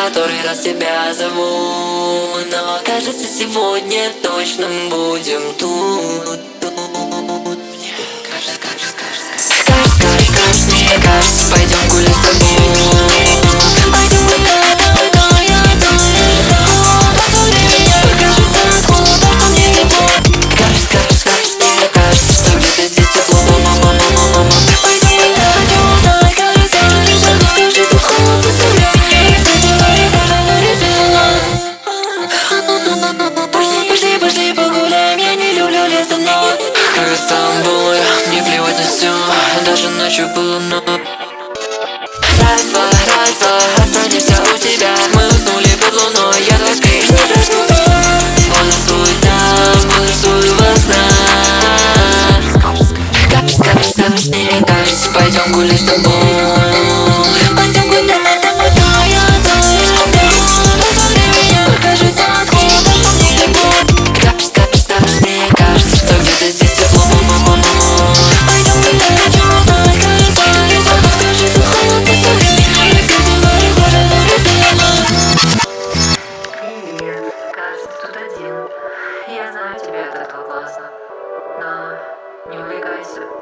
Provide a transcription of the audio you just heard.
который раз тебя зову. Но кажется, сегодня точно будем тут. Кажется, мне кажется, пойдем гулять с тобой. Пойдем гулять, давай, я позвони меня. Кажется, откуда, что мне тепло. Кажется, мне кажется, что где-то здесь тепло. Пойдем гулять, не узнать, кажется, что же тут холодно, сумеешь. Пошли погуляем, я не люблю лес давно. Как с тобой, мне плевать на все, даже ночью было много. Раз-два, останешься у тебя. Мы уснули под луной, я так и не проснулся. Бодрствуй во снах. Кажется, мне кажется, пойдем гулять с тобой. Пойдем гулять, давай, позвони меня. Кажется, откуда, что мне тепло. Мне кажется, что где-то здесь тепло. Пойдем гулять, не узнать, кажется, скажи, тут холодно, сумеешь. Привет, кажется, тут один. Я знаю, тебе от этого классно, но не увлекайся.